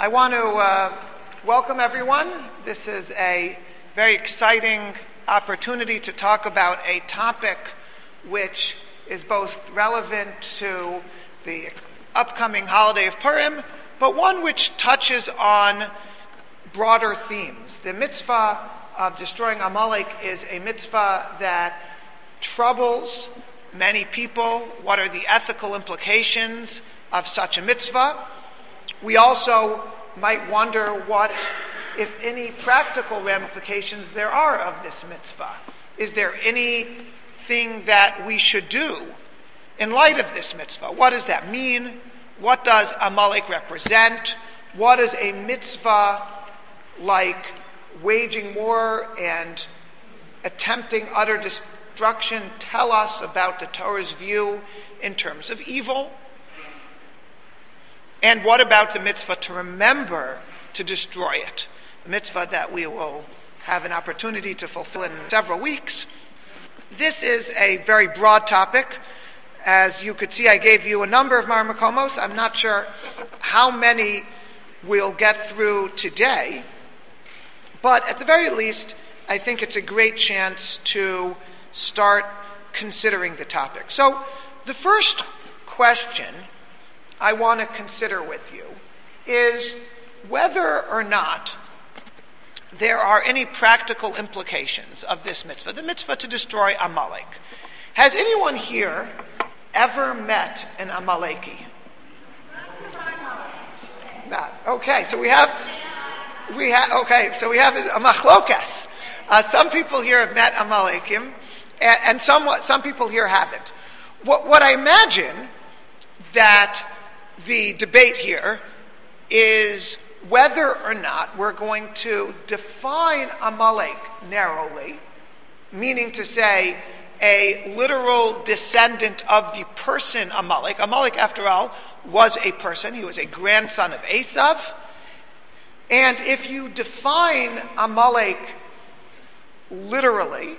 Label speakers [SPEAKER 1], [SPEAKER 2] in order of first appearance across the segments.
[SPEAKER 1] I want to welcome everyone. This is a very exciting opportunity to talk about a topic which is both relevant to the upcoming holiday of Purim, but one which touches on broader themes. The mitzvah of destroying Amalek is a mitzvah that troubles many people. What are the ethical implications of such a mitzvah? We also might wonder what, if any, practical ramifications there are of this mitzvah. Is there anything that we should do in light of this mitzvah? What does that mean? What does Amalek represent? What does a mitzvah like waging war and attempting utter destruction tell us about the Torah's view in terms of evil? And what about the mitzvah to remember to destroy it? The mitzvah that we will have an opportunity to fulfill in several weeks. This is a very broad topic. As you could see, I gave you a number of Mar Makomos. I'm not sure how many we'll get through today. But at the very least, I think it's a great chance to start considering the topic. So the first question I want to consider with you is whether or not there are any practical implications of this mitzvah, the mitzvah to destroy Amalek. Has anyone here ever met an Amaleki? Not. Okay, so we have a machlokas. Some people here have met Amalekim, and some people here haven't. What I imagine that the debate here is whether or not we're going to define Amalek narrowly, meaning to say a literal descendant of the person Amalek. Amalek, after all, was a person. He was a grandson of Esav. And if you define Amalek literally,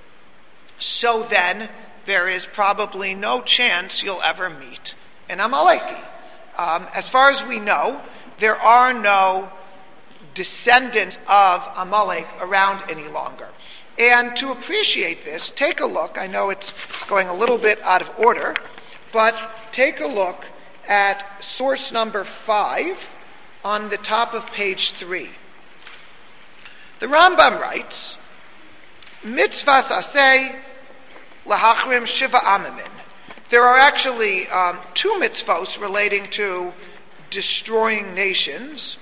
[SPEAKER 1] so then there is probably no chance you'll ever meet an Amaleki. As far as we know, there are no descendants of Amalek around any longer. And to appreciate this, take a look. I know it's going a little bit out of order, but take a look at source number 5 on the top of page 3. The Rambam writes, Mitzvahs aseh lahachrim shiva amamin. There are actually two mitzvos relating to destroying nations.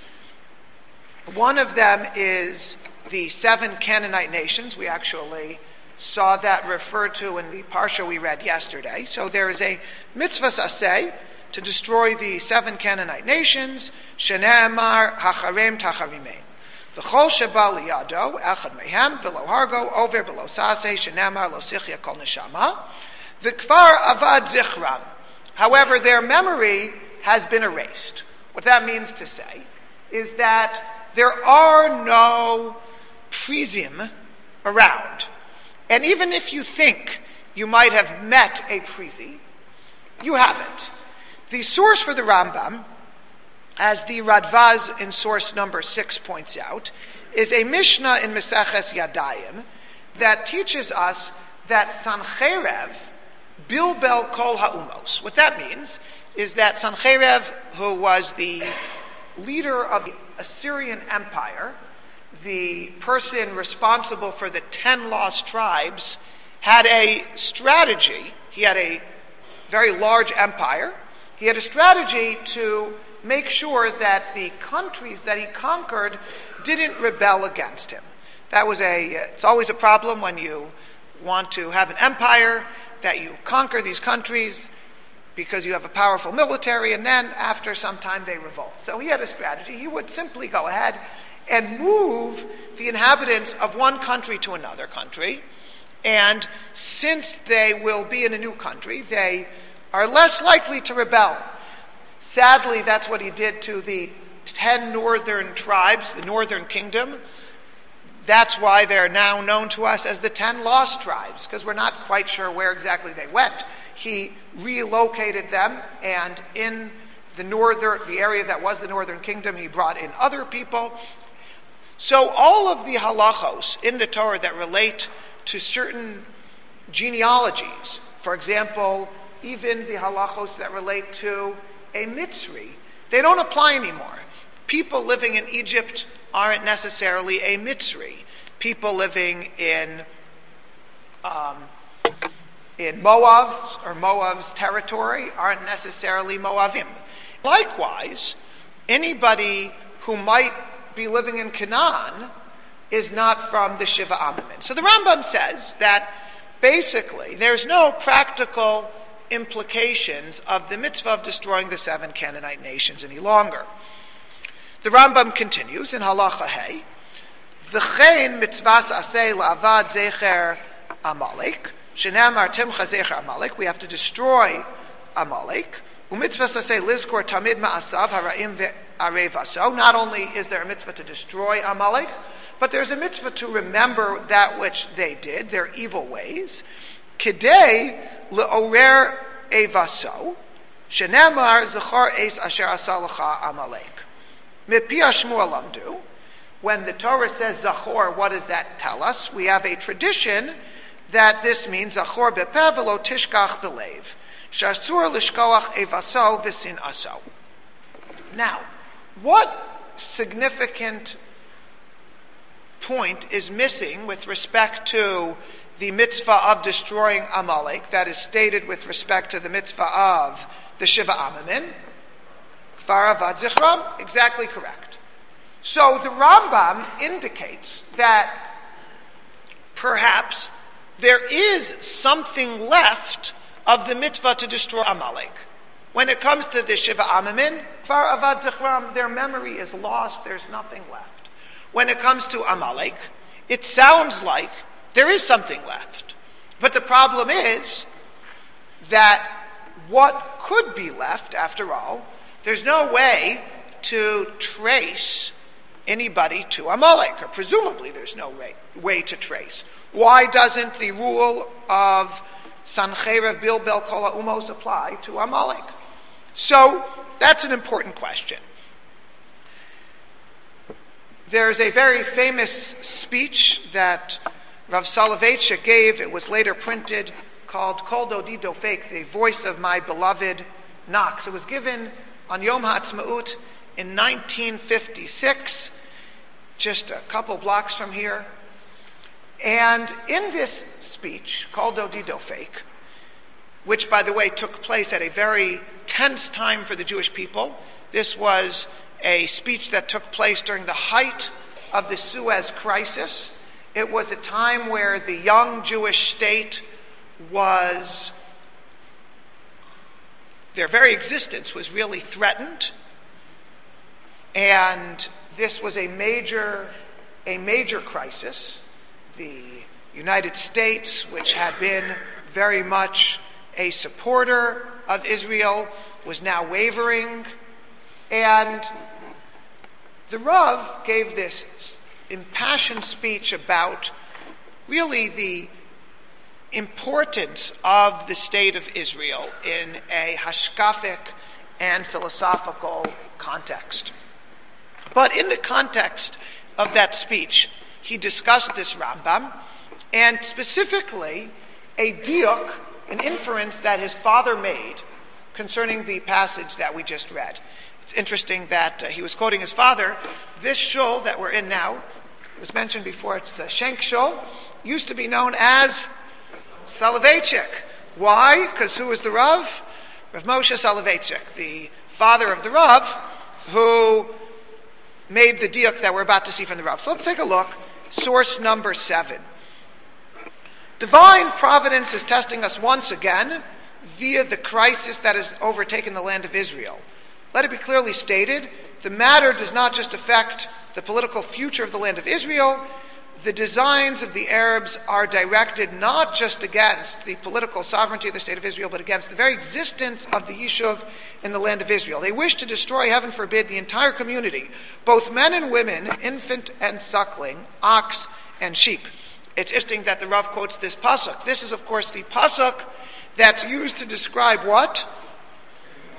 [SPEAKER 1] One of them is the 7 Canaanite nations. We actually saw that referred to in the parsha we read yesterday. So there is a mitzvah aseh to destroy the 7 Canaanite nations. Shene'emar hacharem tacharimein. V'chol sheba liyado echad mehem v'lo hargo over v'lo saseh shene'emar lo sichya kol neshama. V'kvar avad zichram. However, their memory has been erased. What that means to say is that there are no prizim around. And even if you think you might have met a prizi, you haven't. The source for the Rambam, as the Radvaz in source number 6 points out, is a Mishnah in Meseches Yadayim that teaches us that Sancherev bilbel kol ha'umos. What that means is that Sancherev, who was the leader of the Assyrian Empire, the person responsible for the 10 lost tribes, had a strategy. He had a very large empire. He had a strategy to make sure that the countries that he conquered didn't rebel against him. It's always a problem when you want to have an empire, that you conquer these countries because you have a powerful military, and then after some time they revolt. So he had a strategy. He would simply go ahead and move the inhabitants of one country to another country, and since they will be in a new country, they are less likely to rebel. Sadly, that's what he did to the 10 northern tribes, the northern kingdom. That's why they're now known to us as the 10 lost tribes, because we're not quite sure where exactly they went. He relocated them, and in the area that was the northern kingdom, he brought in other people. So all of the halachos in the Torah that relate to certain genealogies, for example, even the halachos that relate to a Mitzri, they don't apply anymore. People living in Egypt aren't necessarily a Mitzri. People living in Moab's territory aren't necessarily Moavim. Likewise, anybody who might be living in Canaan is not from the Shiva Amim. So the Rambam says that basically there's no practical implications of the mitzvah of destroying the 7 Canaanite nations any longer. The Rambam continues in Halacha Hey, V'chein mitzvahs aseh la'avad zecher Amalek, shenamar timcha zecher Amalek, we have to destroy Amalek. U'mitzvahs aseh lizkor tamid ma'asav hara'im ve'arevaso. Not only is there a mitzvah to destroy Amalek, but there's a mitzvah to remember that which they did, their evil ways. Kidei le'orer evaso, shenamar zechar es asher asalacha Amalek. Mipi Shmuel lamdu. When the Torah says Zachor, what does that tell us? We have a tradition that this means Zachor bepev v'lo tishkach belev. Shasur lishkoach evaso v'sin aso. Now, what significant point is missing with respect to the mitzvah of destroying Amalek that is stated with respect to the mitzvah of the Shiva Amim? Kfar avad zichram, exactly correct. So the Rambam indicates that perhaps there is something left of the mitzvah to destroy Amalek. When it comes to the Shiva Amim, Kfar avad zichram, their memory is lost, there's nothing left. When it comes to Amalek, it sounds like there is something left. But the problem is that what could be left, after all, there's no way to trace anybody to Amalek, or presumably there's no way to trace. Why doesn't the rule of Sancheirav Bilbel Kol Umos apply to Amalek? So that's an important question. There's a very famous speech that Rav Soloveitchik gave. It was later printed, called Kol Dodi Dofek, the voice of my beloved Knox. It was given on Yom HaAtzmaut in 1956, just a couple blocks from here. And in this speech, Kol Dodi Dofek, which, by the way, took place at a very tense time for the Jewish people, this was a speech that took place during the height of the Suez Crisis. It was a time where the young Jewish state was, their very existence was really threatened. And this was a major crisis. The United States, which had been very much a supporter of Israel, was now wavering. And the Rav gave this impassioned speech about really the importance of the state of Israel in a hashkafic and philosophical context. But in the context of that speech, he discussed this Rambam, and specifically a diuk, an inference that his father made concerning the passage that we just read. It's interesting that he was quoting his father. This shul that we're in now, was mentioned before, it's a Shenk shul, used to be known as Soloveitchik. Why? Because who was the Rav? Rav Moshe Soloveitchik, the father of the Rav, who made the diuk that we're about to see from the Rav. So let's take a look. Source number 7. Divine providence is testing us once again via the crisis that has overtaken the land of Israel. Let it be clearly stated, the matter does not just affect the political future of the land of Israel. The designs of the Arabs are directed not just against the political sovereignty of the state of Israel, but against the very existence of the Yishuv in the land of Israel. They wish to destroy, heaven forbid, the entire community, both men and women, infant and suckling, ox and sheep. It's interesting that the Rav quotes this pasuk. This is, of course, the pasuk that's used to describe what?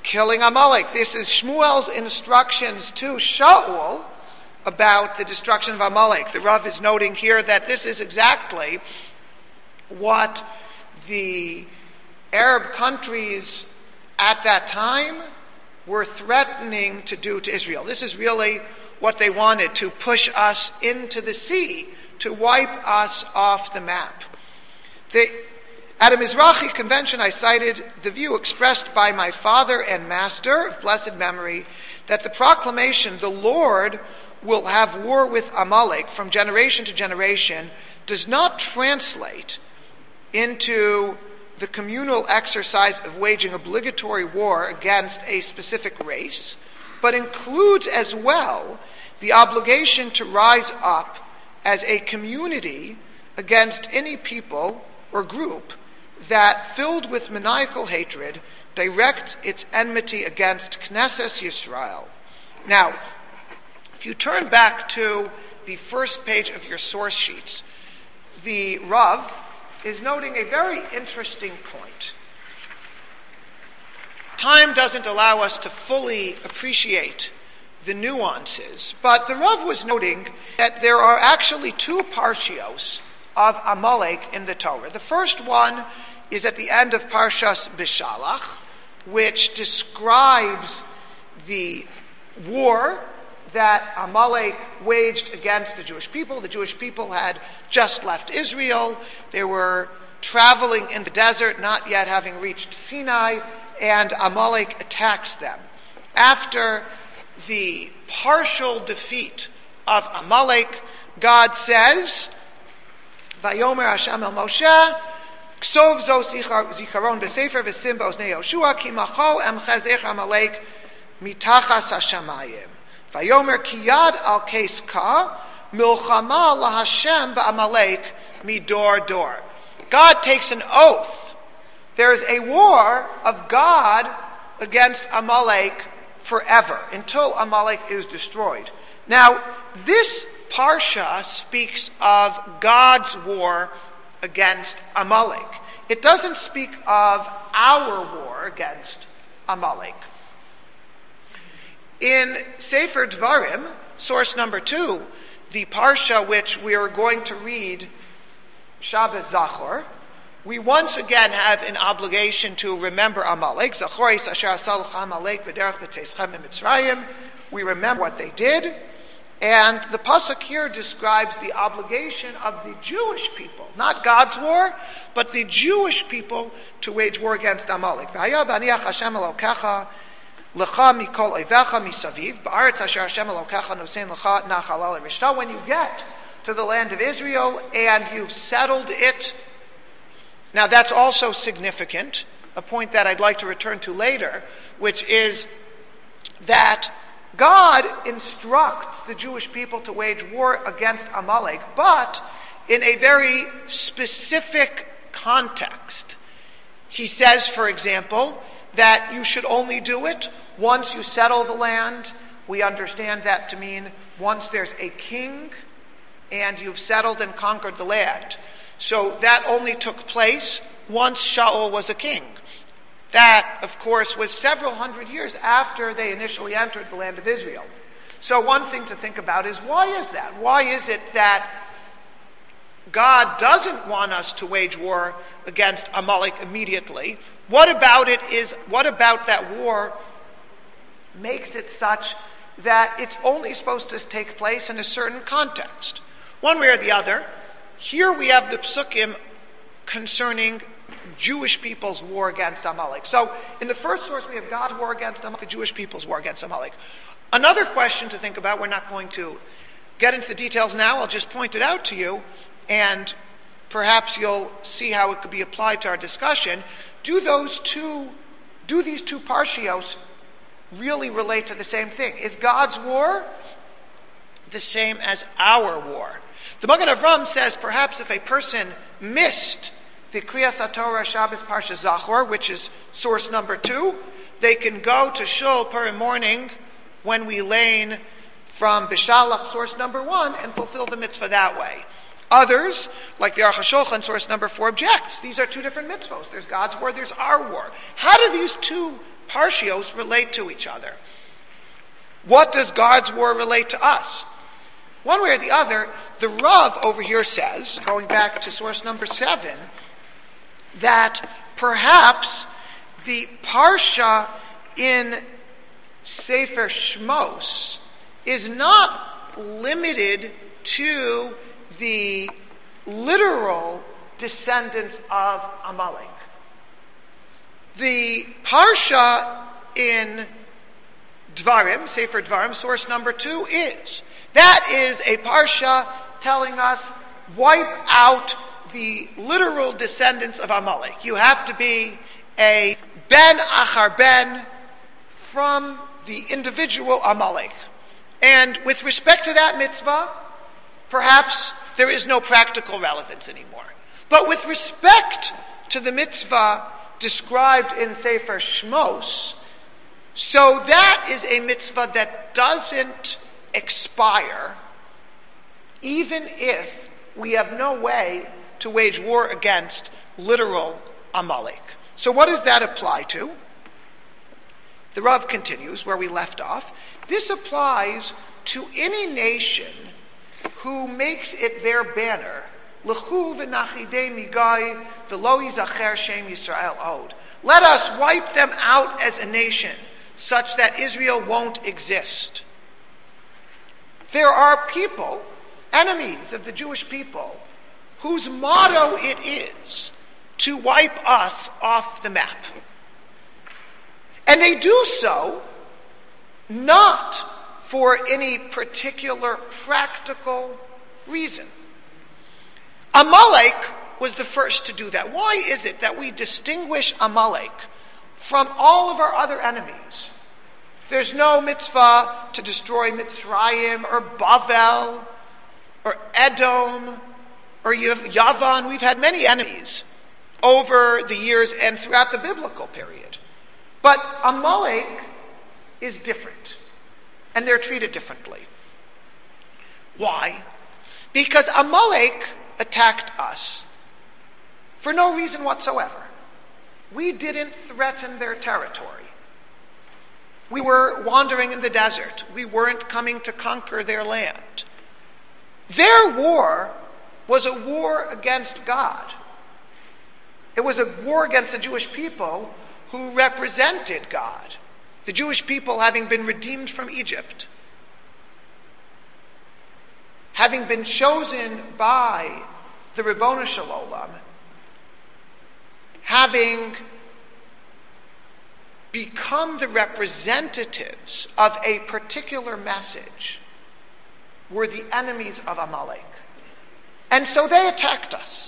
[SPEAKER 1] killing Amalek. This is Shmuel's instructions to Shaul about the destruction of Amalek. The Rav is noting here that this is exactly what the Arab countries at that time were threatening to do to Israel. This is really what they wanted, to push us into the sea, to wipe us off the map. At a Mizrahi convention, I cited the view expressed by my father and master of blessed memory that the proclamation, the Lord will have war with Amalek from generation to generation, does not translate into the communal exercise of waging obligatory war against a specific race, but includes as well the obligation to rise up as a community against any people or group that, filled with maniacal hatred, directs its enmity against Knesset Yisrael. Now, if you turn back to the first page of your source sheets, the Rav is noting a very interesting point. Time doesn't allow us to fully appreciate the nuances, but the Rav was noting that there are actually two parshios of Amalek in the Torah. The first one is at the end of Parshas Bishalach, which describes the war that Amalek waged against the Jewish people. The Jewish people had just left Israel. They were traveling in the desert, not yet having reached Sinai, and Amalek attacks them. After the partial defeat of Amalek, God says, Vayomer Hashem el Moshe, Ksov zo zikaron b'sefer v'sim b'oznei Yoshua, ki macho em chazech Amalek mitachas hashamayim. Vayomer ki yad al keska, milchama lahashem ba'amalek midor dor. God takes an oath. There is a war of God against Amalek forever, until Amalek is destroyed. Now, this Parsha speaks of God's war against Amalek. It doesn't speak of our war against Amalek. In Sefer Dvarim, source number 2, the Parsha which we are going to read, Shabbos Zachor, we once again have an obligation to remember Amalek. Zachoris asher asal Amalek b'derech b'teischem Mitzrayim. We remember what they did. And the pasuk here describes the obligation of the Jewish people, not God's war, but the Jewish people to wage war against Amalek. V'haya b'aniach Hashem elokecha lecha mikol oivecha misaviv ba'aretz asher Hashem elokecha nosein lecha nachal al rishta. When you get to the land of Israel and you've settled it. Now that's also significant, a point that I'd like to return to later, which is that God instructs the Jewish people to wage war against Amalek, but in a very specific context. He says, for example, that you should only do it once you settle the land. We understand that to mean once there's a king and you've settled and conquered the land. So that only took place once Shaul was a king. That, of course, was several hundred years after they initially entered the land of Israel. So one thing to think about is, why is that? Why is it that God doesn't want us to wage war against Amalek immediately? What about that war makes it such that it's only supposed to take place in a certain context? One way or the other, here we have the psukim concerning Jewish people's war against Amalek. So in the first source we have God's war against Amalek, the Jewish people's war against Amalek. Another question to think about, we're not going to get into the details now, I'll just point it out to you, and perhaps you'll see how it could be applied to our discussion. Do these two parshios really relate to the same thing? Is God's war the same as our war? The Magen Avram says perhaps if a person missed the Kriyas HaTorah Shabbos Parsha Zachor, which is source number 2, they can go to Shul Purim morning when we lane from Bishalach, source number 1, and fulfill the mitzvah that way. Others, like the Aruch HaShulchan, source number 4, objects. These are two different mitzvahs. There's God's war, there's our war. How do these two parshios relate to each other. What does God's war relate to us? One way or the other, the Rav over here says, going back to source number 7, that perhaps the parsha in Sefer Shmos is not limited to the literal descendants of Amalek. The parsha in Dvarim, Sefer Dvarim, source number 2 is. That is a parsha telling us, wipe out the literal descendants of Amalek. You have to be a ben achar ben from the individual Amalek. And with respect to that mitzvah, perhaps there is no practical relevance anymore. But with respect to the mitzvah described in Sefer Shmos, so that is a mitzvah that doesn't expire, even if we have no way to wage war against literal Amalek. So what does that apply to? The Rav continues where we left off. This applies to any nation who makes it their banner, L'chu v'nachidei migai v'lo yizacher shem Yisrael od. Let us wipe them out as a nation, such that Israel won't exist. There are people, enemies of the Jewish people, whose motto it is to wipe us off the map. And they do so not for any particular practical reason. Amalek was the first to do that. Why is it that we distinguish Amalek from all of our other enemies? There's no mitzvah to destroy Mitzrayim or Bavel or Edom or Yavan. We've had many enemies over the years and throughout the biblical period. But Amalek is different, and they're treated differently. Why? Because Amalek attacked us for no reason whatsoever. We didn't threaten their territory. We were wandering in the desert. We weren't coming to conquer their land. Their war was a war against God. It was a war against the Jewish people who represented God. The Jewish people having been redeemed from Egypt, having been chosen by the Ribono Shel Olam, having become the representatives of a particular message, were the enemies of Amalek. And so they attacked us.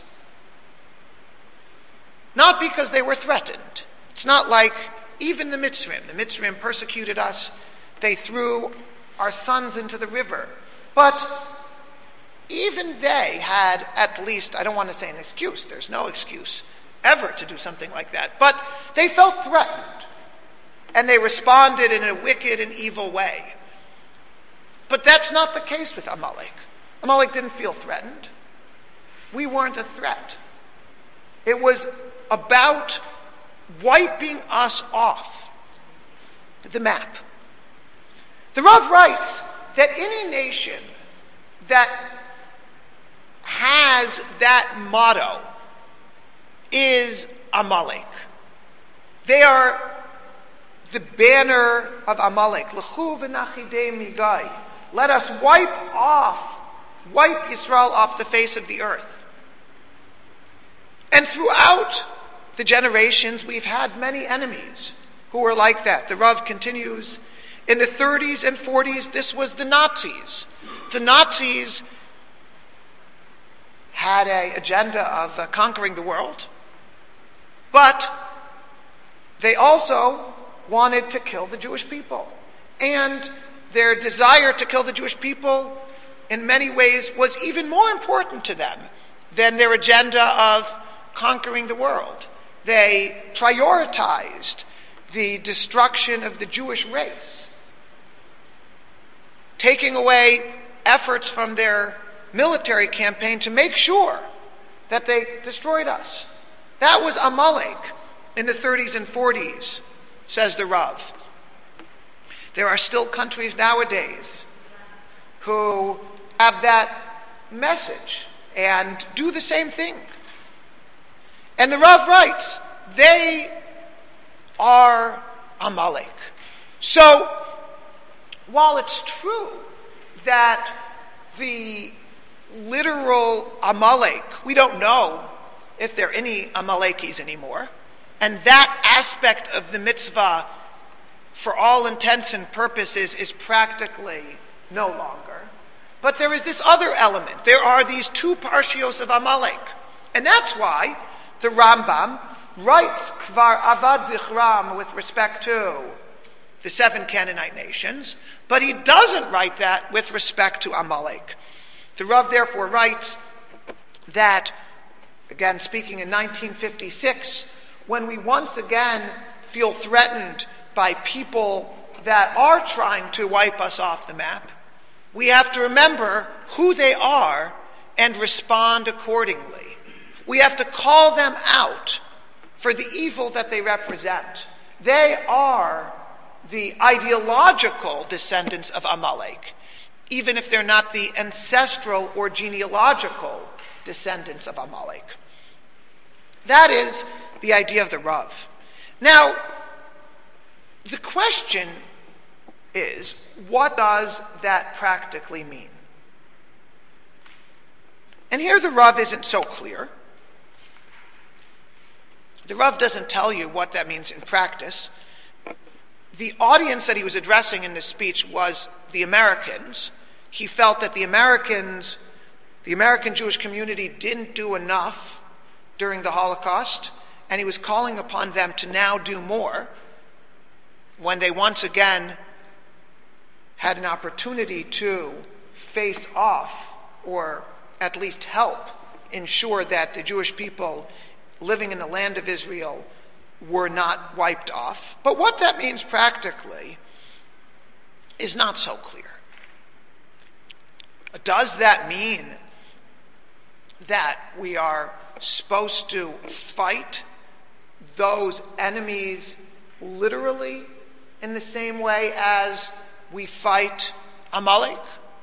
[SPEAKER 1] Not because they were threatened. It's not like even the Mitzrayim. The Mitzrayim persecuted us. They threw our sons into the river. But even they had at least, I don't want to say an excuse. There's no excuse ever to do something like that. But they felt threatened. And they responded in a wicked and evil way. But that's not the case with Amalek. Amalek didn't feel threatened. We weren't a threat. It was about wiping us off the map. The Rav writes that any nation that has that motto is Amalek. They are the banner of Amalek. L'chu v'nachidei migai. Let us wipe Yisrael off the face of the earth. And throughout the generations, we've had many enemies who were like that. The Rav continues, in the 30s and 40s, this was the Nazis. The Nazis had an agenda of conquering the world, but they also wanted to kill the Jewish people. And their desire to kill the Jewish people in many ways was even more important to them than their agenda of conquering the world. They prioritized the destruction of the Jewish race, taking away efforts from their military campaign to make sure that they destroyed us. That was Amalek in the 30s and 40s. says the Rav. There are still countries nowadays who have that message and do the same thing. And the Rav writes, they are Amalek. So, while it's true that the literal Amalek, we don't know if there are any Amalekis anymore, and that aspect of the mitzvah, for all intents and purposes, is practically no longer. But there is this other element. There are these two parshios of Amalek. And that's why the Rambam writes Kvar Avad Zichram with respect to the 7 Canaanite nations, but he doesn't write that with respect to Amalek. The Rav therefore writes that, again speaking in 1956, when we once again feel threatened by people that are trying to wipe us off the map, we have to remember who they are and respond accordingly. We have to call them out for the evil that they represent. They are the ideological descendants of Amalek, even if they're not the ancestral or genealogical descendants of Amalek. That is the idea of the Rav. Now, the question is, what does that practically mean? And here the Rav isn't so clear. The Rav doesn't tell you what that means in practice. The audience that he was addressing in this speech was the Americans. He felt that the American Jewish community didn't do enough during the Holocaust, and he was calling upon them to now do more when they once again had an opportunity to face off, or at least help ensure that the Jewish people living in the land of Israel were not wiped off. But what that means practically is not so clear. Does that mean that we are supposed to fight those enemies literally in the same way as we fight Amalek?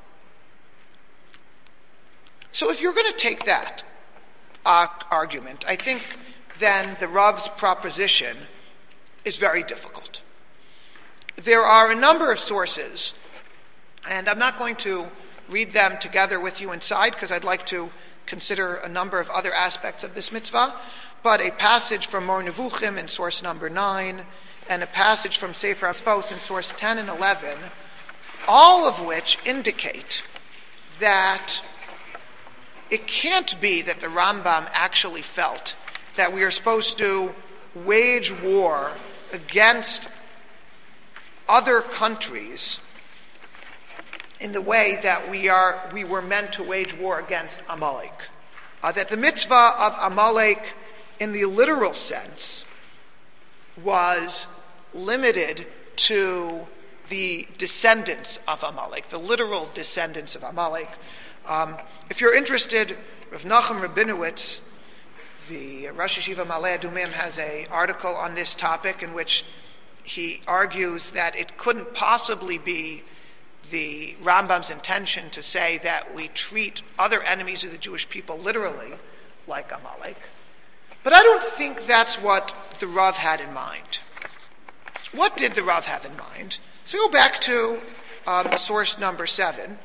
[SPEAKER 1] So if you're going to take that argument, I think then the Rav's proposition is very difficult. There are a number of sources, and I'm not going to read them together with you inside because I'd like to consider a number of other aspects of this mitzvah, but a passage from Mor Nevuchim in source number 9, and a passage from Sefer HaSfos in source 10 and 11, all of which indicate that it can't be that the Rambam actually felt that we are supposed to wage war against other countries in the way that we were meant to wage war against Amalek. That the mitzvah of Amalek in the literal sense was limited to the descendants of Amalek, the literal descendants of Amalek. If you're interested, Rav Nachum Rabinowitz, the Rosh Yeshiva Ma'aleh Adumim, has an article on this topic in which he argues that it couldn't possibly be the Rambam's intention to say that we treat other enemies of the Jewish people literally like Amalek. But I don't think that's what the Rav had in mind. What did the Rav have in mind? So go back to source number 7.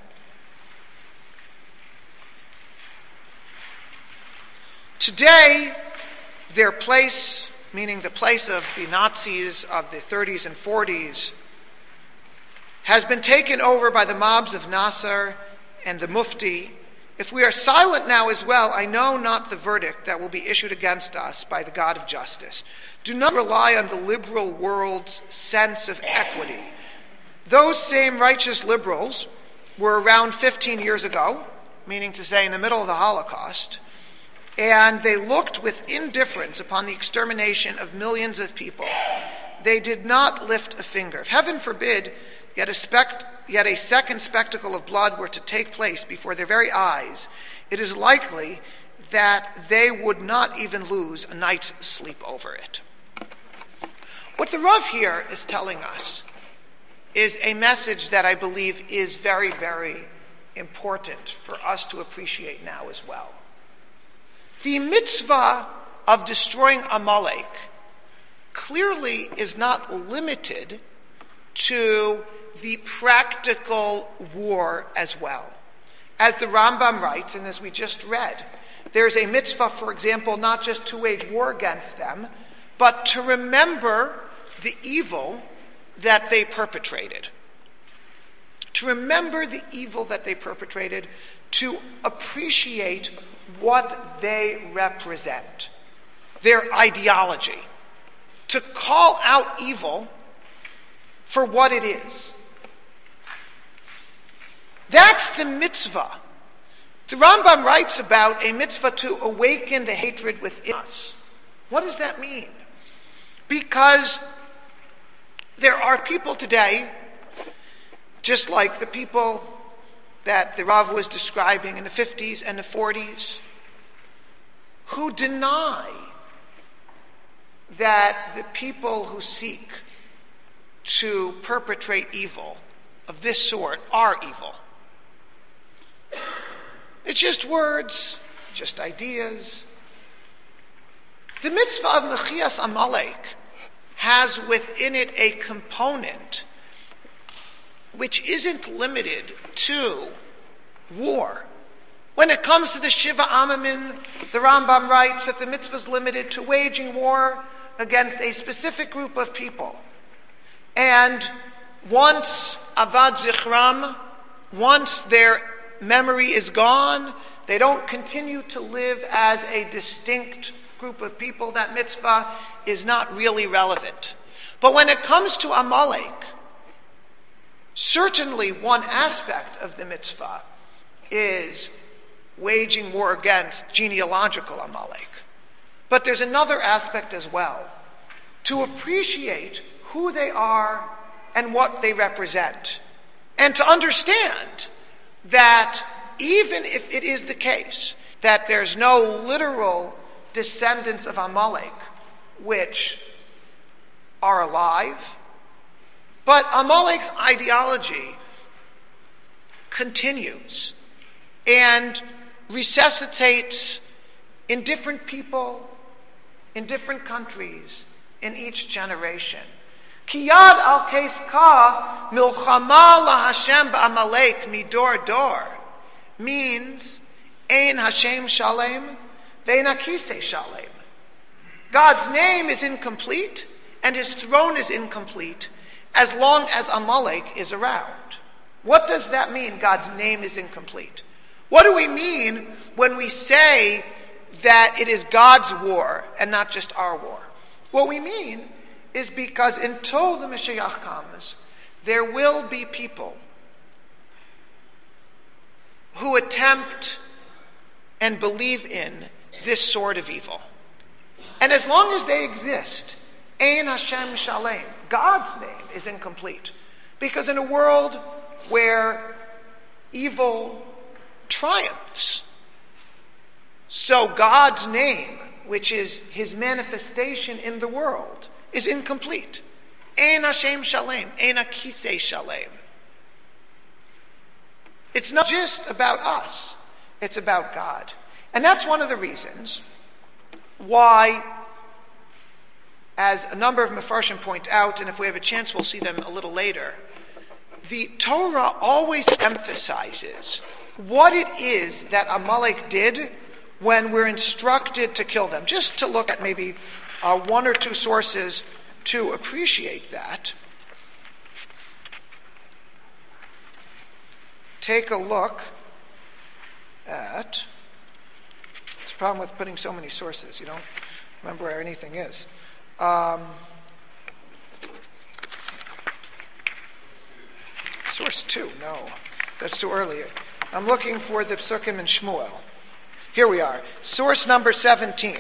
[SPEAKER 1] Today, their place, meaning the place of the Nazis of the 30s and 40s, has been taken over by the mobs of Nasser and the Mufti. If we are silent now as well, I know not the verdict that will be issued against us by the God of justice. Do not rely on the liberal world's sense of equity. Those same righteous liberals were around 15 years ago, meaning to say in the middle of the Holocaust, and they looked with indifference upon the extermination of millions of people. They did not lift a finger. If heaven forbid, yet a second spectacle of blood were to take place before their very eyes, it is likely that they would not even lose a night's sleep over it. What the Rav here is telling us is a message that I believe is very, very important for us to appreciate now as well. The mitzvah of destroying Amalek clearly is not limited to the practical war as well. As the Rambam writes, and as we just read, there's a mitzvah, for example, not just to wage war against them, but to remember the evil that they perpetrated. To remember the evil that they perpetrated, to appreciate what they represent, their ideology, to call out evil for what it is. That's the mitzvah. The Rambam writes about a mitzvah to awaken the hatred within us. What does that mean? Because there are people today, just like the people that the Rav was describing in the 50s and the 40s, who deny that the people who seek to perpetrate evil of this sort are evil. It's just words, just ideas. The mitzvah of Mechias Amalek has within it a component which isn't limited to war. When it comes to the Shiva Amamin, the Rambam writes that the mitzvah is limited to waging war against a specific group of people. And once Avad Zichram, once their memory is gone, they don't continue to live as a distinct group of people, that mitzvah is not really relevant. But when it comes to Amalek, certainly one aspect of the mitzvah is waging war against genealogical Amalek. But there's another aspect as well, to appreciate who they are and what they represent, and to understand that even if it is the case that there's no literal descendants of Amalek which are alive, but Amalek's ideology continues and resuscitates in different people, in different countries, in each generation. Ki yad al keis ka milchama la Hashem ba'Amalek midor dor means ein Hashem shalem ve'ein akisei shalem. God's name is incomplete and his throne is incomplete as long as Amalek is around. What does that mean, God's name is incomplete? What do we mean when we say that it is God's war and not just our war? What we mean is because until the Mashiach comes, there will be people who attempt and believe in this sort of evil. And as long as they exist, Ein Hashem Shalem, God's name is incomplete. Because in a world where evil triumphs, so God's name, which is his manifestation in the world, is incomplete. Ein Hashem Shalem, Ein Akisei Shalem. It's not just about us, it's about God. And that's one of the reasons why, as a number of Mefarshim point out, and if we have a chance we'll see them a little later, the Torah always emphasizes what it is that Amalek did when we're instructed to kill them. Just to look at maybe one or two sources to appreciate that. Take a look at, it's a problem with putting so many sources, you don't remember where anything is. Source 2, no, that's too early. I'm looking for the Psukim and Shmuel. Here we are, source number 17.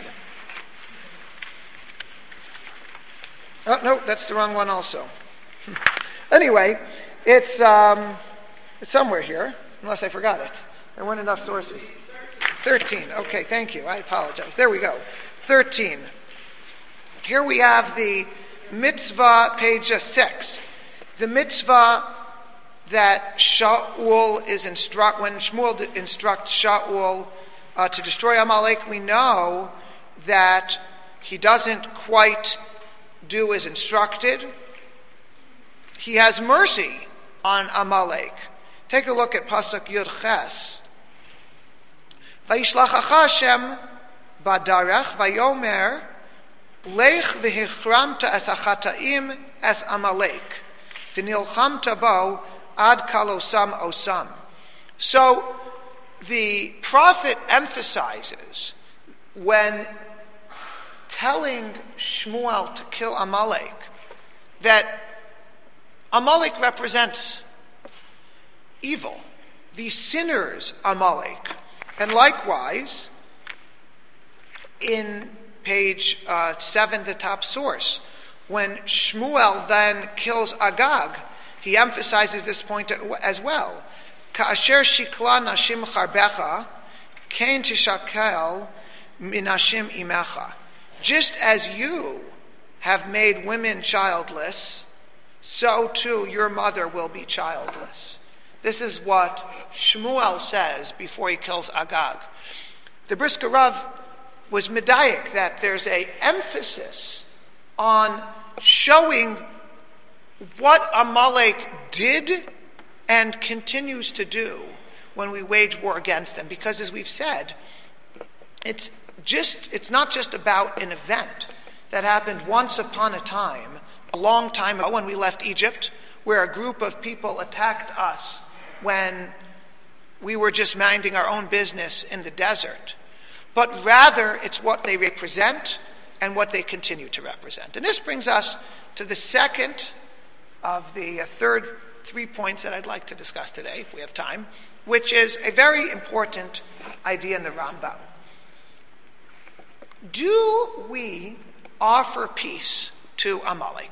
[SPEAKER 1] Oh, no, that's the wrong one also. Anyway, it's somewhere here, unless I forgot it. There weren't enough sources. 13, okay, thank you, I apologize. There we go, 13. Here we have the mitzvah, page 6. The mitzvah that Shaul when Shmuel instructs Shaul to destroy Amalek, we know that he doesn't quite do as instructed. He has mercy on Amalek. Take a look at Pasuk Yud Ches. Vayishlachacha Hashem badarech vayomer lech v'hichramta es achataim es Amalek v'nilchamta bo ad kalosam osam. So the prophet emphasizes when telling Shmuel to kill Amalek that Amalek represents evil, the sinners Amalek. And likewise, in page 7, the top source, when Shmuel then kills Agag, he emphasizes this point as well. Ka'asher shikla nashim charbecha, kain tishakel minashim imecha. Just as you have made women childless, so too your mother will be childless. This is what Shmuel says before he kills Agag. The Brisker Rav was medayik that there's an emphasis on showing what Amalek did and continues to do when we wage war against them. Because as we've said, it's not just about an event that happened once upon a time, a long time ago when we left Egypt, where a group of people attacked us when we were just minding our own business in the desert. But rather, it's what they represent and what they continue to represent. And this brings us to the second of the third 3 points that I'd like to discuss today, if we have time, which is a very important idea in the Rambam. Do we offer peace to Amalek?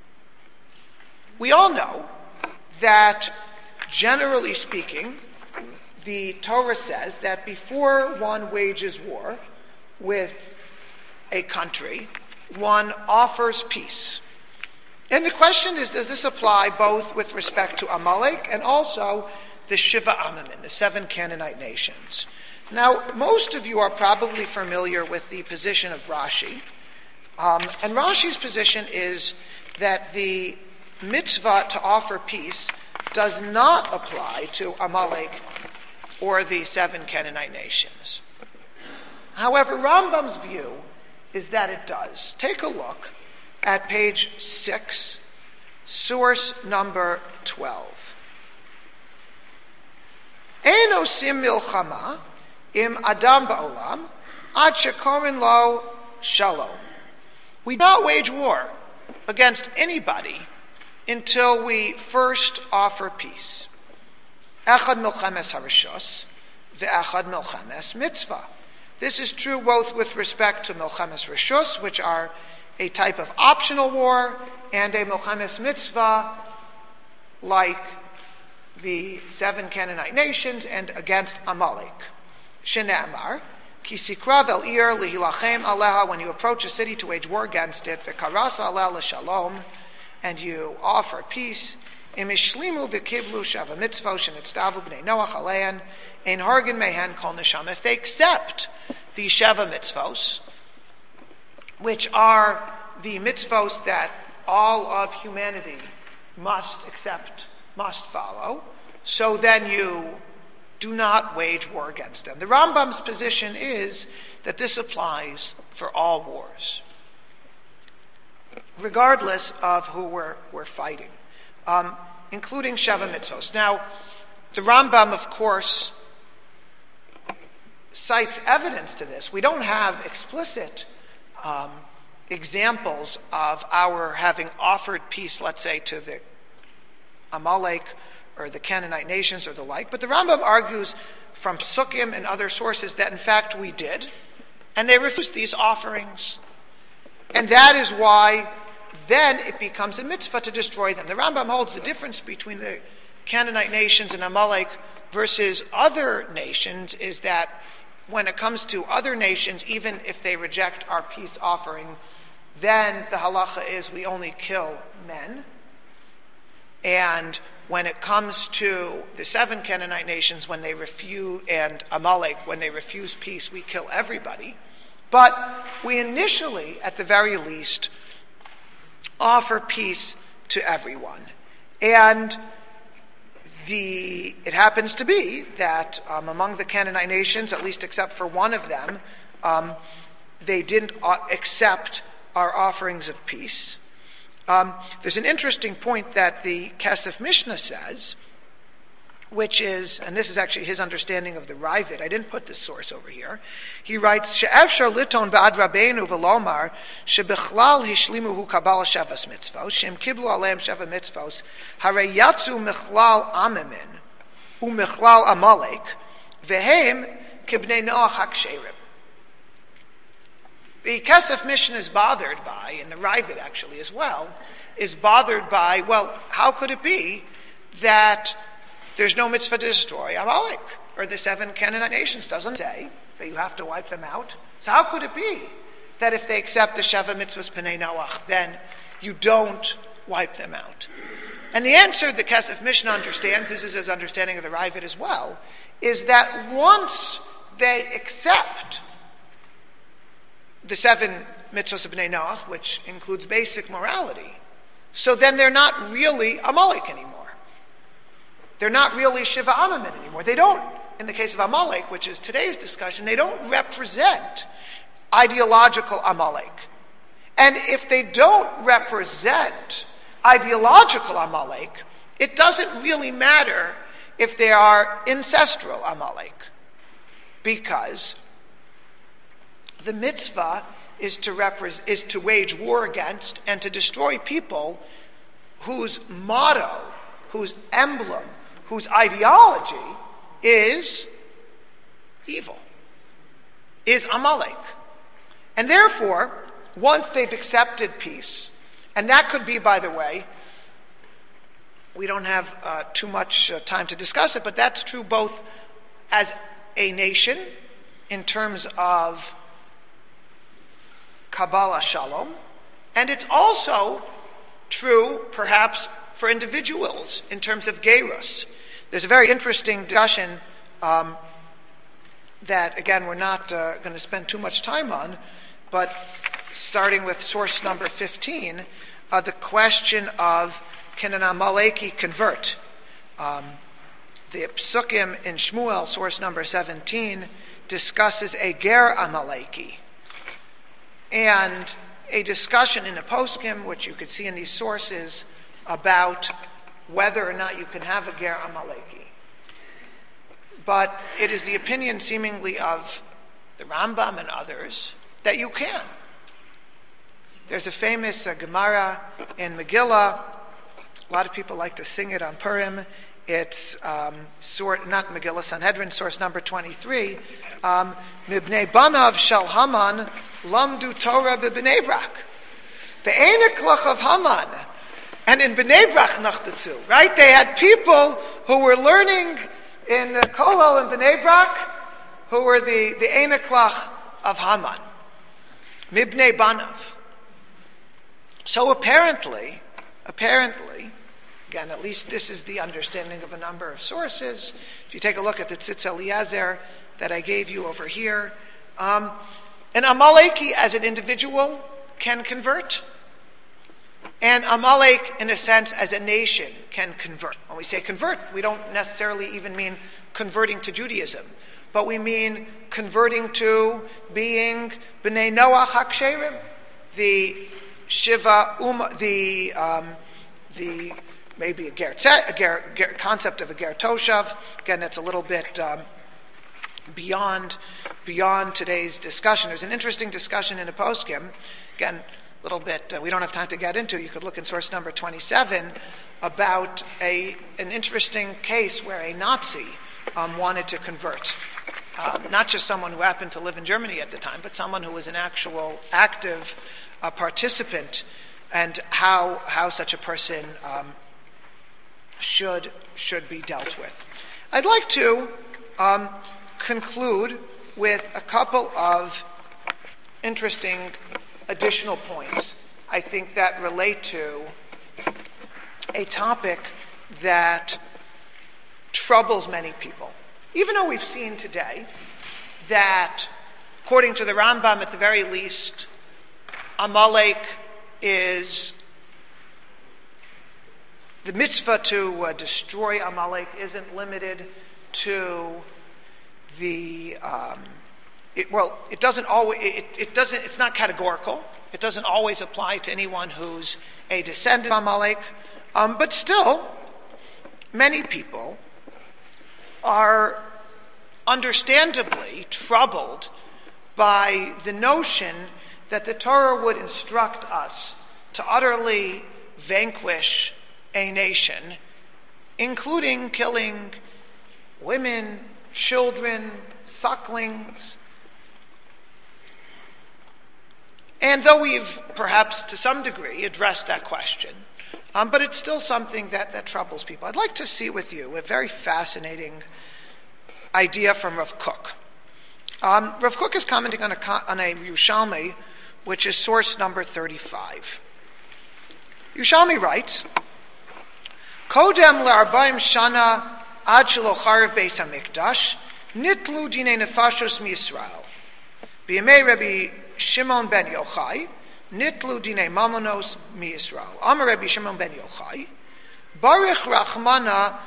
[SPEAKER 1] We all know that, generally speaking, the Torah says that before one wages war with a country, one offers peace. And the question is, does this apply both with respect to Amalek and also the Shiva Amim, the 7 Canaanite nations? Now, most of you are probably familiar with the position of Rashi. And Rashi's position is that the mitzvah to offer peace does not apply to Amalek or the 7 Canaanite nations. However, Rambam's view is that it does. Take a look at page 6, source number 12. Ein osim milchama im adam ba'olam ad shekorin lo shalom. We do not wage war against anybody until we first offer peace. Echad milchemes harishos ve'echad milchemes mitzvah. This is true both with respect to milchemes rishus, which are a type of optional war, and a milchemes mitzvah, like the 7 Canaanite nations, and against Amalek. Shene'amar, ki sikrav el ir lihilachem aleha, when you approach a city to wage war against it, ve'karasa aleh l'shalom, and you offer peace, im ishlimu v'kiblu shava mitzvah shenitztavu b'nei Noach alein, ein hargin mehen kol neshama. If they accept the Sheva mitzvos, which are the mitzvos that all of humanity must accept, must follow, so then you do not wage war against them. The Rambam's position is that this applies for all wars, regardless of who we're fighting, including Sheva mitzvos. Now, the Rambam, of course, cites evidence to this. We don't have explicit examples of our having offered peace, let's say, to the Amalek or the Canaanite nations or the like, but the Rambam argues from Sukkim and other sources that in fact we did, and they refused these offerings. And that is why then it becomes a mitzvah to destroy them. The Rambam holds the difference between the Canaanite nations and Amalek versus other nations is that when it comes to other nations, even if they reject our peace offering, then the halacha is we only kill men. And when it comes to the 7 Canaanite nations, when they refuse, and Amalek, when they refuse peace, we kill everybody. But we initially, at the very least, offer peace to everyone. And it happens to be that among the Canaanite nations, at least except for one of them, they didn't accept our offerings of peace. There's an interesting point that the Kesef Mishnah says, which is, and this is actually his understanding of the Ravid. I didn't put this source over here. He writes, "She'efshar liton ba'ad rabbeinu v'lomar shebichlal hishlimuhu kabbalah shavas mitzvos shem kiblu aleim sheva mitzvos harei yatzu michlal amimin umichlal amalek vehem kibnei noach haksherim." The Kesef Mishnah is bothered by, and the Ravid actually as well, is bothered by, well, how could it be that there's no mitzvah to destroy Amalek, or the 7 Canaanite nations? Doesn't say that you have to wipe them out. So how could it be that if they accept the Sheva mitzvahs Pnei Noach, then you don't wipe them out? And the answer the Kesef Mishnah understands, this is his understanding of the Ravid as well, is that once they accept the 7 mitzvahs of Bnei Noach, which includes basic morality, so then they're not really Amalek anymore. They're not really Shiva Amamin anymore. They don't, in the case of Amalek, which is today's discussion, they don't represent ideological Amalek. And if they don't represent ideological Amalek, it doesn't really matter if they are ancestral Amalek, because the mitzvah is to wage war against and to destroy people whose motto, whose emblem, whose ideology is evil, is Amalek. And therefore, once they've accepted peace, and that could be, by the way, we don't have too much time to discuss it, but that's true both as a nation in terms of Kabbalah Shalom, and it's also true, perhaps, for individuals in terms of Gerus. There's a very interesting discussion that, again, we're not going to spend too much time on, but starting with source number 15, the question of, can an Amaleki convert? The Psukim in Shmuel, source number 17, discusses a Ger Amaleki, and a discussion in the Poskim, which you could see in these sources, about whether or not you can have a Ger Amaleki. But it is the opinion seemingly of the Rambam and others that you can. There's a famous Gemara in Megillah. A lot of people like to sing it on Purim. It's not Megillah, Sanhedrin, source number 23. Mibnei banav shel Haman lamdu Torah b'Bnei Brak. The Einiklach of Haman. And in Bnei Brak nachtatzu, right? They had people who were learning in the Kollel in Bnei Brak, who were the Einiklach of Haman. Mibnei banav. So apparently, again, at least this is the understanding of a number of sources. If you take a look at the Tzitz Eliezer that I gave you over here, an Amaleki as an individual can convert. And Amalek, in a sense, as a nation, can convert. When we say convert, we don't necessarily even mean converting to Judaism, but we mean converting to being B'nai Noach HaKsherim, the Shiva the maybe a concept of a Ger Toshav. Again, that's a little bit beyond today's discussion. There's an interesting discussion in a Poskim. Again, a little bit we don't have time to get into. You could look in source number 27 about an interesting case where a Nazi wanted to convert. Not just someone who happened to live in Germany at the time, but someone who was an actual active participant, and how such a person should be dealt with. I'd like to conclude with a couple of interesting additional points, I think, that relate to a topic that troubles many people. Even though we've seen today that, according to the Rambam at the very least, Amalek is, the mitzvah to destroy Amalek isn't limited to the, it's not categorical. It doesn't always apply to anyone who's a descendant of Amalek. But still, many people are understandably troubled by the notion that the Torah would instruct us to utterly vanquish a nation, including killing women, children, sucklings. And though we've perhaps to some degree addressed that question, but it's still something that troubles people. I'd like to see with you a very fascinating idea from Rav Kook. Rav Kook is commenting on a Yerushalmi, which is source number 35. Yerushalmi writes, Kodem le'arba'im shana ad shelo charev beis hamikdash nitlu dinei nefashos miYisrael. B'yemei Rabbi Shimon ben Yochai nitlu dinei mamonos miYisrael. Amar Rabbi Shimon ben Yochai, Baruch Rachmana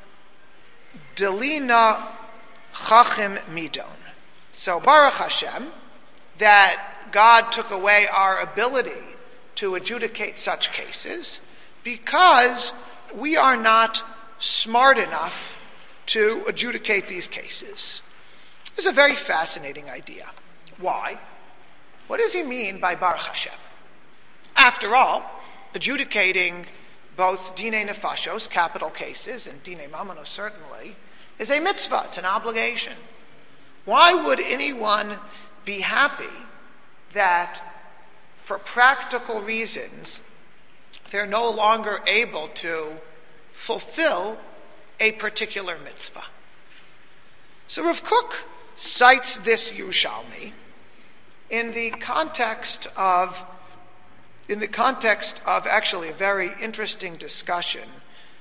[SPEAKER 1] delina chachim midon. So Baruch Hashem, that God took away our ability to adjudicate such cases because we are not smart enough to adjudicate these cases. This is a very fascinating idea. Why? What does he mean by Baruch Hashem? After all, adjudicating both Dinei Nefashos, capital cases, and Dinei Mamonos certainly, is a mitzvah, it's an obligation. Why would anyone be happy that, for practical reasons, they're no longer able to fulfill a particular mitzvah? So Rav Kook cites this Yerushalmi in the context of actually a very interesting discussion.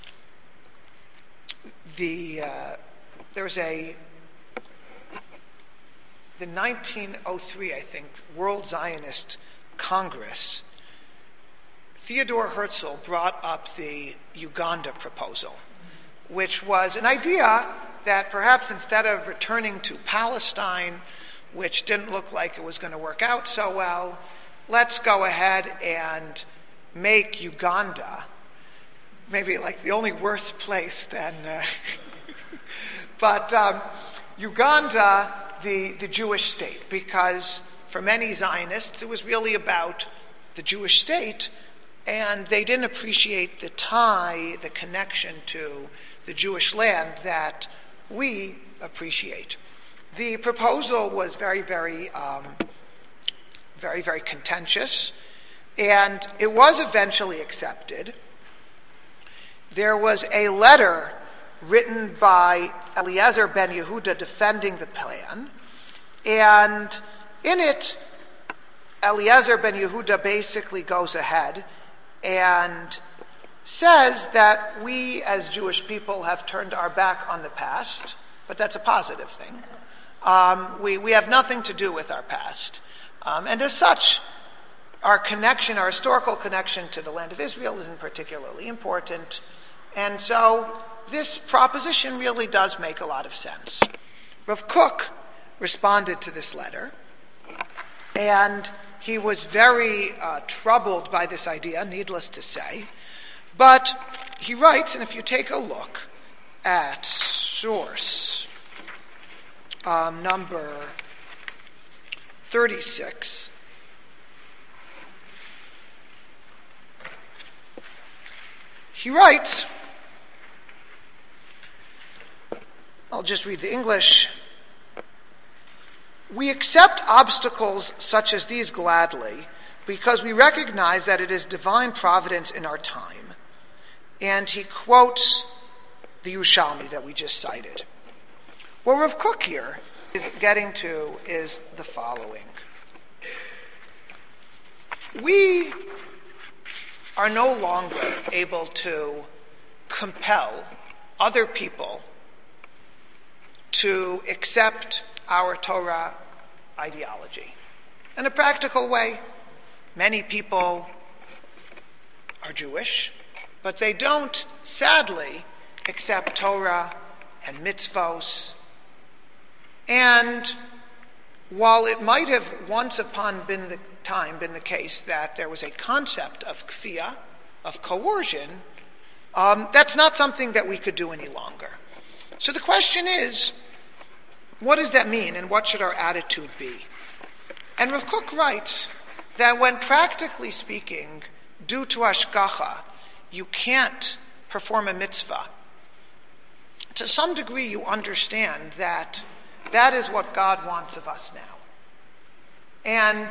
[SPEAKER 1] The 1903, I think, World Zionist Congress, Theodore Herzl brought up the Uganda proposal, which was an idea that perhaps instead of returning to Palestine, which didn't look like it was going to work out so well, let's go ahead and make Uganda maybe like the only worse place than, Uganda, the Jewish state, because for many Zionists it was really about the Jewish state, and they didn't appreciate the tie, the connection to the Jewish land that we appreciate. The proposal was very, very contentious, and it was eventually accepted. There was a letter written by Eliezer ben Yehuda defending the plan, and in it, Eliezer ben Yehuda basically goes ahead and says that we as Jewish people have turned our back on the past, but that's a positive thing. We have nothing to do with our past. And as such, our historical connection to the land of Israel isn't particularly important. And so this proposition really does make a lot of sense. Rav Kook responded to this letter, and he was very troubled by this idea, needless to say. But he writes, and if you take a look at source number 36, he writes, I'll just read the English. We accept obstacles such as these gladly because we recognize that it is divine providence in our time. And he quotes the Yerushalmi that we just cited. What Rav Kook here is getting to is the following. we are no longer able to compel other people to accept our Torah ideology. In a practical way, many people are Jewish, but they don't, sadly, accept Torah and mitzvos. And while it might have once upon been the case that there was a concept of kfiyah, of coercion, that's not something that we could do any longer. So the question is, what does that mean, and what should our attitude be? And Rav Kook writes that when practically speaking, due to hashgacha, you can't perform a mitzvah, to some degree you understand that that is what God wants of us now. And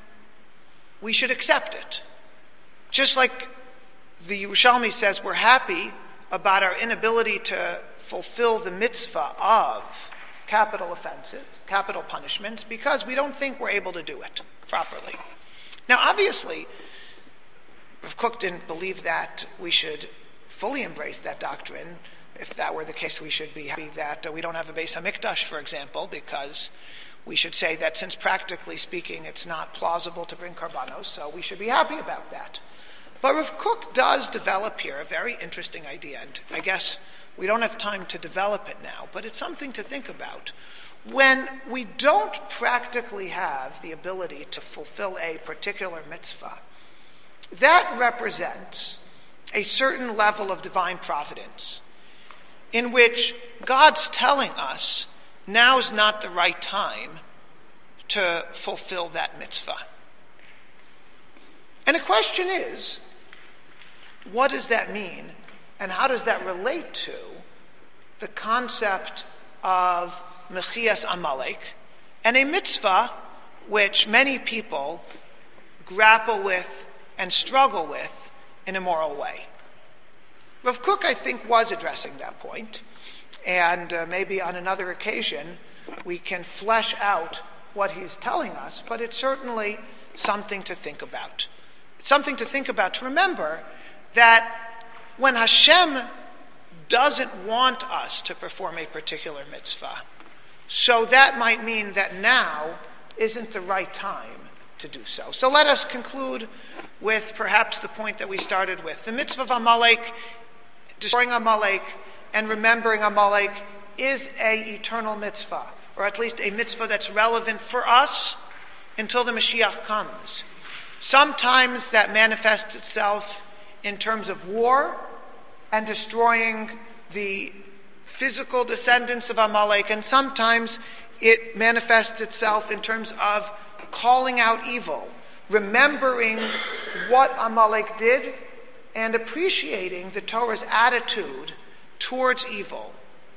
[SPEAKER 1] we should accept it. Just like the Yerushalmi says, we're happy about our inability to fulfill the mitzvah of capital offenses, capital punishments, because we don't think we're able to do it properly. Now, obviously, Rav Kook didn't believe that we should fully embrace that doctrine. If that were the case, we should be happy that we don't have a Beis HaMikdash, for example, because we should say that since practically speaking it's not plausible to bring karbanos, so we should be happy about that. But Rav Kook does develop here a very interesting idea, and I guess we don't have time to develop it now, but it's something to think about. When we don't practically have the ability to fulfill a particular mitzvah, that represents a certain level of divine providence in which God's telling us now's not the right time to fulfill that mitzvah. And the question is, what does that mean, and how does that relate to the concept of Mechias Amalek and a mitzvah which many people grapple with and struggle with in a moral way? Rav Kook, I think, was addressing that point, and maybe on another occasion we can flesh out what he's telling us, but it's certainly something to think about. It's something to think about, to remember that when Hashem doesn't want us to perform a particular mitzvah, so that might mean that now isn't the right time to do so. So let us conclude with perhaps the point that we started with. The mitzvah of Amalek, destroying Amalek and remembering Amalek, is an eternal mitzvah, or at least a mitzvah that's relevant for us until the Mashiach comes. Sometimes that manifests itself in terms of war and destroying the physical descendants of Amalek, and sometimes it manifests itself in terms of calling out evil, remembering what Amalek did, and appreciating the Torah's attitude towards evil.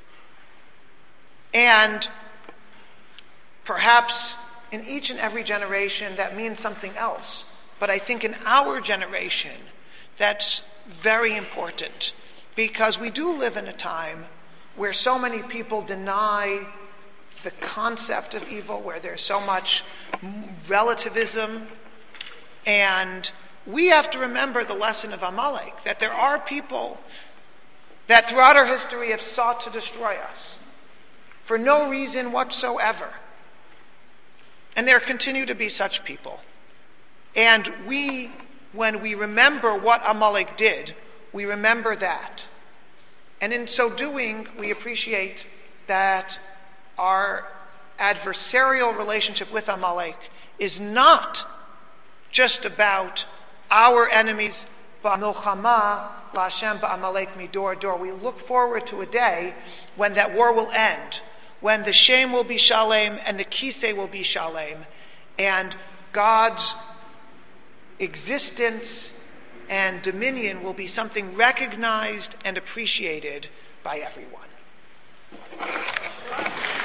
[SPEAKER 1] And perhaps in each and every generation that means something else. But I think in our generation that's very important, because we do live in a time where so many people deny the concept of evil, where there's so much relativism, and we have to remember the lesson of Amalek, that there are people that throughout our history have sought to destroy us for no reason whatsoever. And there continue to be such people. And we, when we remember what Amalek did, we remember that. And in so doing, we appreciate that our adversarial relationship with Amalek is not just about our enemies, ba'milchama la'Hashem ba'amalek midor dor. We look forward to a day when that war will end, when the shame will be shalem and the kisei will be shalem, and God's existence and dominion will be something recognized and appreciated by everyone.